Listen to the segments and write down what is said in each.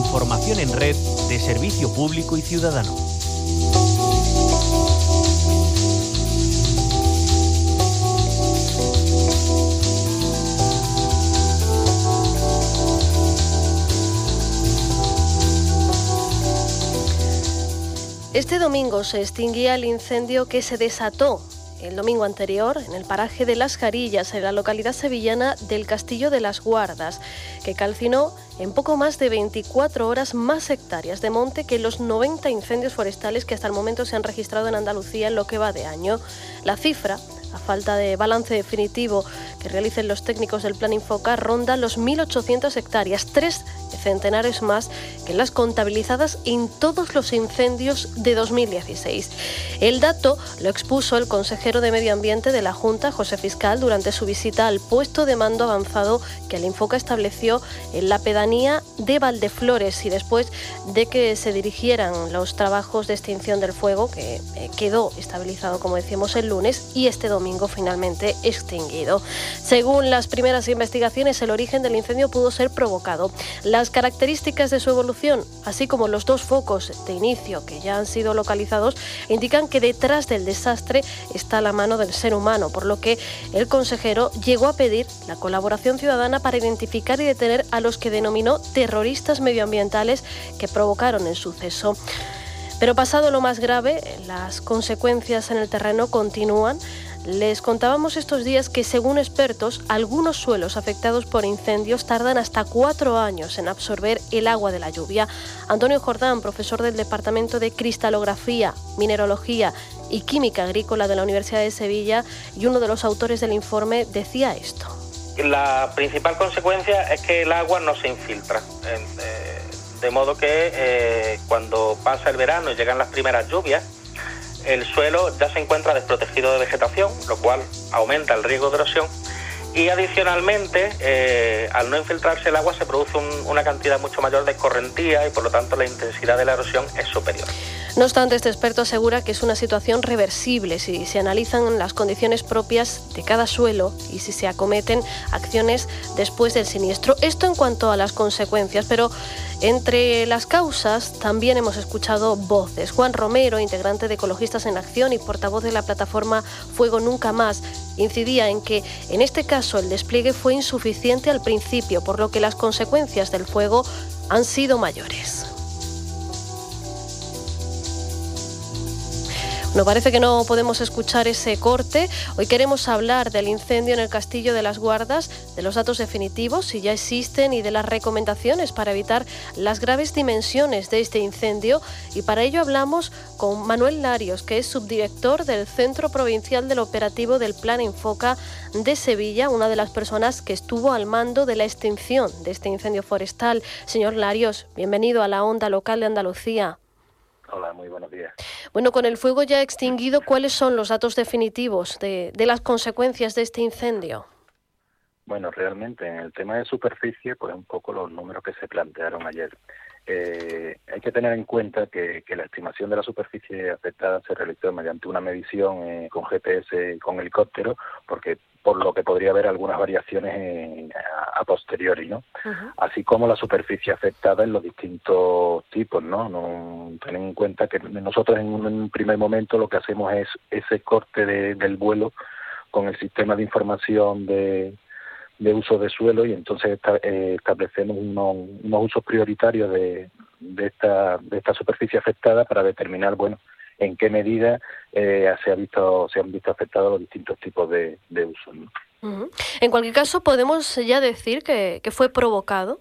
información en red de servicio público y ciudadano. Este domingo se extinguía el incendio que se desató el domingo anterior en el paraje de Las Jarillas, en la localidad sevillana del Castillo de las Guardas, que calcinó en poco más de 24 horas más hectáreas de monte que los 90 incendios forestales que hasta el momento se han registrado en Andalucía en lo que va de año. La cifra, a falta de balance definitivo que realicen los técnicos del Plan Infoca, ronda los 1.800 hectáreas, 3 centenares más que las contabilizadas en todos los incendios de 2016. El dato lo expuso el consejero de Medio Ambiente de la Junta, José Fiscal, durante su visita al puesto de mando avanzado que el Infoca estableció en la pedanía de Valdeflores, y después de que se dirigieran los trabajos de extinción del fuego, que quedó estabilizado, como decíamos, el lunes, y este domingo finalmente extinguido. Según las primeras investigaciones, el origen del incendio pudo ser provocado. Las características de su evolución, así como los 2 focos de inicio que ya han sido localizados, indican que detrás del desastre está la mano del ser humano, por lo que el consejero llegó a pedir la colaboración ciudadana para identificar y detener a los que denominó terroristas medioambientales que provocaron el suceso. Pero pasado lo más grave, las consecuencias en el terreno continúan. Les contábamos estos días que, según expertos, algunos suelos afectados por incendios tardan hasta 4 años en absorber el agua de la lluvia. Antonio Jordán, profesor del Departamento de Cristalografía, Mineralogía y Química Agrícola de la Universidad de Sevilla y uno de los autores del informe, decía esto. La principal consecuencia es que el agua no se infiltra, de modo que cuando pasa el verano y llegan las primeras lluvias, el suelo ya se encuentra desprotegido de vegetación, lo cual aumenta el riesgo de erosión, y adicionalmente, al no infiltrarse el agua, se produce una cantidad mucho mayor de escorrentía y por lo tanto la intensidad de la erosión es superior. No obstante, este experto asegura que es una situación reversible si se analizan las condiciones propias de cada suelo y si se acometen acciones después del siniestro. Esto en cuanto a las consecuencias, pero entre las causas también hemos escuchado voces. Juan Romero, integrante de Ecologistas en Acción y portavoz de la plataforma Fuego Nunca Más, incidía en que en este caso el despliegue fue insuficiente al principio, por lo que las consecuencias del fuego han sido mayores. No parece que no podemos escuchar ese corte. Hoy queremos hablar del incendio en el Castillo de las Guardas, de los datos definitivos, si ya existen, y de las recomendaciones para evitar las graves dimensiones de este incendio. Y para ello hablamos con Manuel Larios, que es subdirector del Centro Provincial del Operativo del Plan Infoca de Sevilla, una de las personas que estuvo al mando de la extinción de este incendio forestal. Señor Larios, bienvenido a la Onda Local de Andalucía. Hola, muy buenos días. Bueno, con el fuego ya extinguido, ¿cuáles son los datos definitivos de las consecuencias de este incendio? Bueno, realmente en el tema de superficie, pues un poco los números que se plantearon ayer. Hay que tener en cuenta que la estimación de la superficie afectada se realizó mediante una medición con GPS y con helicóptero, porque por lo que podría haber algunas variaciones a posteriori, ¿no? Uh-huh. Así como la superficie afectada en los distintos tipos, ¿no? Ten en cuenta que nosotros en un primer momento lo que hacemos es ese corte del vuelo con el sistema de información de uso de suelo, y entonces establecemos unos usos prioritarios de esta superficie afectada para determinar, bueno, en qué medida se han visto afectados los distintos tipos de usos, ¿no? Uh-huh. En cualquier caso, ¿podemos ya decir que fue provocado?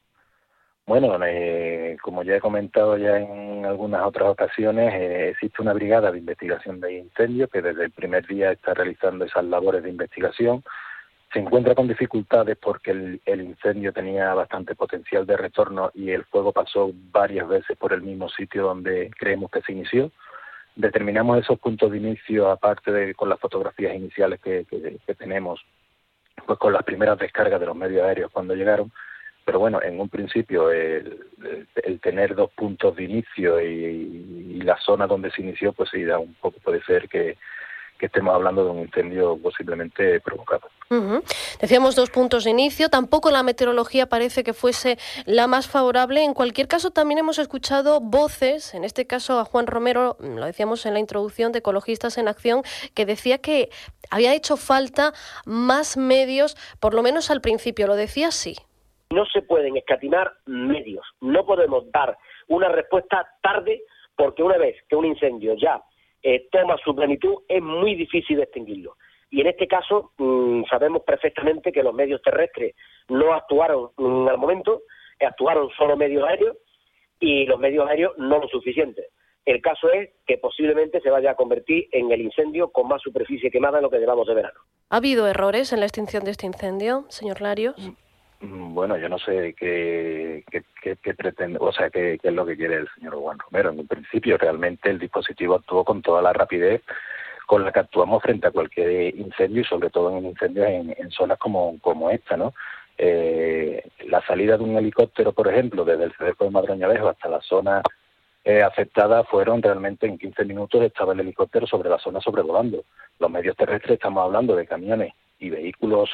Bueno, como ya he comentado ya en algunas otras ocasiones, existe una brigada de investigación de incendios que desde el primer día está realizando esas labores de investigación. Se encuentra con dificultades porque el incendio tenía bastante potencial de retorno y el fuego pasó varias veces por el mismo sitio donde creemos que se inició. Determinamos esos puntos de inicio, aparte con las fotografías iniciales que tenemos, pues con las primeras descargas de los medios aéreos cuando llegaron. Pero bueno, en un principio el tener 2 puntos de inicio y la zona donde se inició, pues sí, da un poco, puede ser que estemos hablando de un incendio posiblemente provocado. Decíamos 2 puntos de inicio, tampoco la meteorología parece que fuese la más favorable. En cualquier caso, también hemos escuchado voces, en este caso a Juan Romero, lo decíamos en la introducción de Ecologistas en Acción, que decía que había hecho falta más medios, por lo menos al principio, lo decía así. No se pueden escatimar medios, no podemos dar una respuesta tarde, porque una vez que un incendio ya toma su plenitud, es muy difícil extinguirlo. Y en este caso sabemos perfectamente que los medios terrestres no actuaron al momento, actuaron solo medios aéreos, y los medios aéreos no lo suficiente. El caso es que posiblemente se vaya a convertir en el incendio con más superficie quemada en lo que llevamos de verano. ¿Ha habido errores en la extinción de este incendio, señor Larios? Bueno, yo no sé qué pretende, o sea, qué es lo que quiere el señor Juan Romero. En un principio, realmente el dispositivo actuó con toda la rapidez con la que actuamos frente a cualquier incendio, y sobre todo en incendios en zonas como esta, ¿no? La salida de un helicóptero, por ejemplo, desde el Cedeco de Madroñalejo hasta la zona afectada, fueron realmente en 15 minutos estaba el helicóptero sobre la zona sobrevolando. Los medios terrestres, estamos hablando de camiones y vehículos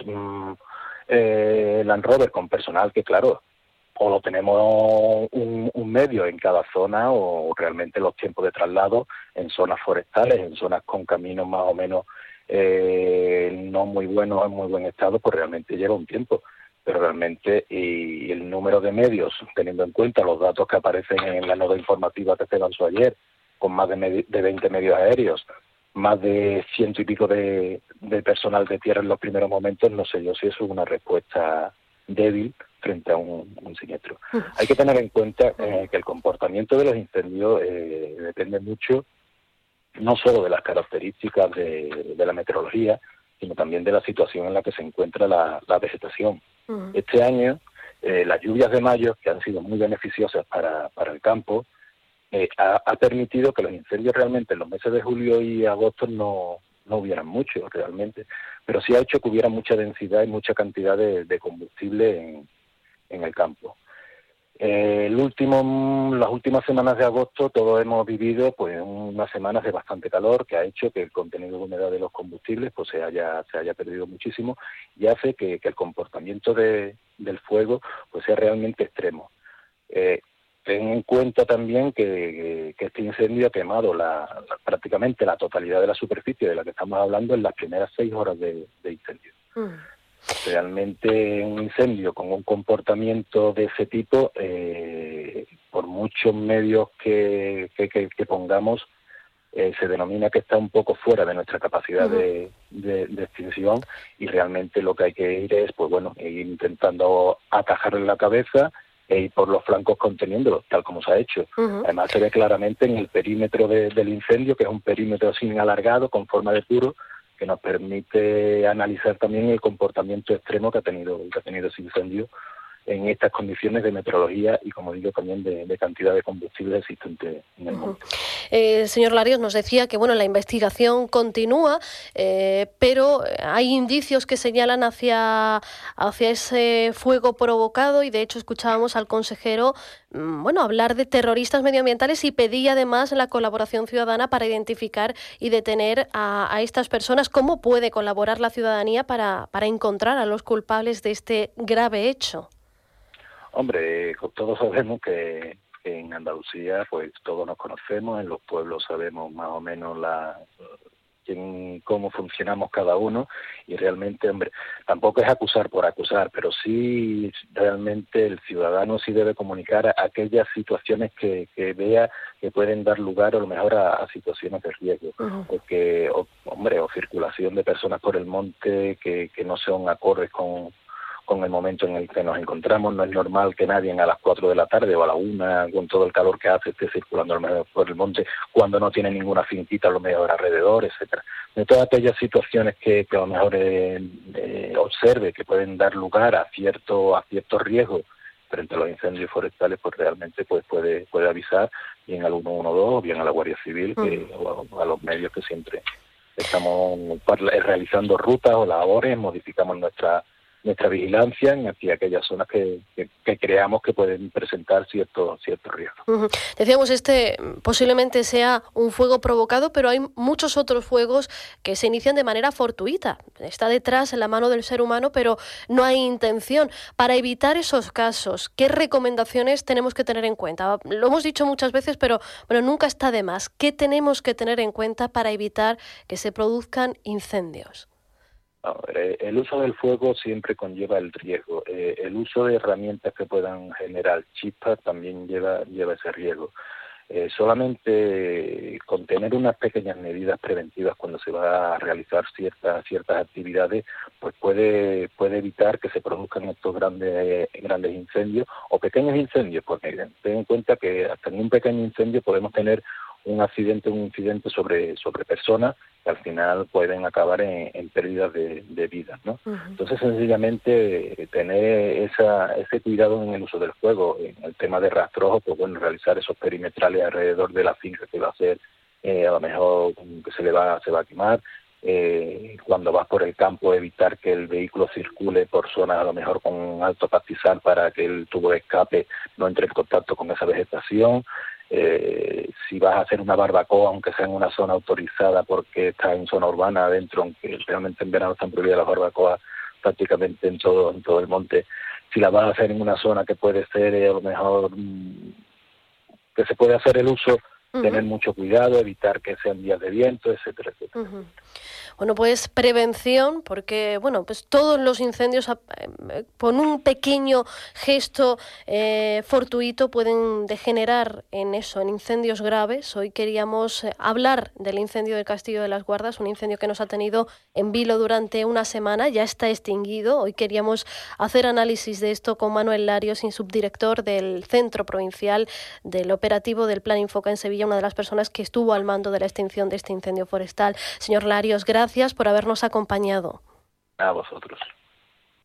Land Rover con personal que, claro, o lo tenemos un medio en cada zona, o realmente los tiempos de traslado en zonas forestales, en zonas con caminos más o menos no muy buenos, en muy buen estado, pues realmente lleva un tiempo. Pero realmente, y el número de medios, teniendo en cuenta los datos que aparecen en la nota informativa que se lanzó ayer, con más de 20 medios aéreos, más de 100 y pico de personal de tierra en los primeros momentos, no sé yo si eso es una respuesta débil frente a un siniestro. Hay que tener en cuenta que el comportamiento de los incendios depende mucho no solo de las características de la meteorología, sino también de la situación en la que se encuentra la vegetación. Este año, las lluvias de mayo, que han sido muy beneficiosas para el campo, ha permitido que los incendios realmente en los meses de julio y agosto no hubieran mucho realmente, pero sí ha hecho que hubiera mucha densidad y mucha cantidad de combustible en el campo. Las últimas semanas de agosto todos hemos vivido pues unas semanas de bastante calor, que ha hecho que el contenido de humedad de los combustibles pues se haya perdido muchísimo, y hace que el comportamiento del fuego pues sea realmente extremo. Ten en cuenta también que este incendio ha quemado prácticamente la totalidad de la superficie de la que estamos hablando en las primeras 6 horas de incendio. Realmente un incendio con un comportamiento de ese tipo, por muchos medios que pongamos, se denomina que está un poco fuera de nuestra capacidad de extinción, y realmente lo que hay que ir es, pues bueno, ir intentando atajarle la cabeza e ir por los flancos conteniéndolo, tal como se ha hecho. Además se ve claramente en el perímetro del incendio, que es un perímetro así alargado, con forma de turo, que nos permite analizar también el comportamiento extremo que ha tenido ese incendio en estas condiciones de meteorología y, como digo, también de cantidad de combustible existente en el monte. Señor Larios, nos decía que la investigación continúa, pero hay indicios que señalan hacia ese fuego provocado, y de hecho escuchábamos al consejero hablar de terroristas medioambientales, y pedía además la colaboración ciudadana para identificar y detener a estas personas. ¿Cómo puede colaborar la ciudadanía para encontrar a los culpables de este grave hecho? Hombre, todos sabemos que en Andalucía pues todos nos conocemos, en los pueblos sabemos más o menos cómo funcionamos cada uno, y realmente, hombre, tampoco es acusar por acusar, pero sí realmente el ciudadano sí debe comunicar aquellas situaciones que vea que pueden dar lugar a lo mejor a situaciones de riesgo, porque, o circulación de personas por el monte que no son acordes con el momento en el que nos encontramos. No es normal que nadie a las 4 de la tarde o a la 1, con todo el calor que hace, esté circulando a lo mejor por el monte cuando no tiene ninguna finquita a lo mejor alrededor, etcétera. De todas aquellas situaciones que a lo mejor observe que pueden dar lugar a cierto riesgo frente a los incendios forestales, pues realmente pues puede avisar bien al 112 o bien a la Guardia Civil, o a los medios que siempre estamos realizando rutas o labores, modificamos nuestra nuestra vigilancia hacia aquellas zonas que creamos que pueden presentar ciertos riesgos. Decíamos, posiblemente sea un fuego provocado, pero hay muchos otros fuegos que se inician de manera fortuita. Está detrás en la mano del ser humano, pero no hay intención. Para evitar esos casos, ¿qué recomendaciones tenemos que tener en cuenta? Lo hemos dicho muchas veces, pero nunca está de más. ¿Qué tenemos que tener en cuenta para evitar que se produzcan incendios? El uso del fuego siempre conlleva el riesgo. El uso de herramientas que puedan generar chispas también lleva ese riesgo. Solamente con tener unas pequeñas medidas preventivas cuando se va a realizar ciertas actividades, pues puede evitar que se produzcan estos grandes incendios o pequeños incendios, porque ten en cuenta que hasta en un pequeño incendio podemos tener un incidente sobre personas que al final pueden acabar en pérdidas de vidas, ¿no? Entonces, sencillamente, tener ese cuidado en el uso del fuego. En el tema de rastrojo, pues bueno, realizar esos perimetrales alrededor de la finca que va a ser, a lo mejor que se va a quemar. Cuando vas por el campo, evitar que el vehículo circule por zonas a lo mejor con alto pastizal para que el tubo de escape no entre en contacto con esa vegetación. Si vas a hacer una barbacoa, aunque sea en una zona autorizada porque está en zona urbana adentro, aunque realmente en verano están prohibidas las barbacoas prácticamente en todo el monte, si la vas a hacer en una zona que puede ser a lo mejor que se puede hacer el uso, tener mucho cuidado, evitar que sean días de viento, etcétera, etcétera. Bueno, pues prevención, porque pues todos los incendios con un pequeño gesto fortuito pueden degenerar en incendios graves. Hoy queríamos hablar del incendio del Castillo de las Guardas, un incendio que nos ha tenido en vilo durante una semana, ya está extinguido. Hoy queríamos hacer análisis de esto con Manuel Larios, subdirector del Centro Provincial del Operativo del Plan Infoca en Sevilla, una de las personas que estuvo al mando de la extinción de este incendio forestal. Señor Larios, gracias por habernos acompañado. A vosotros.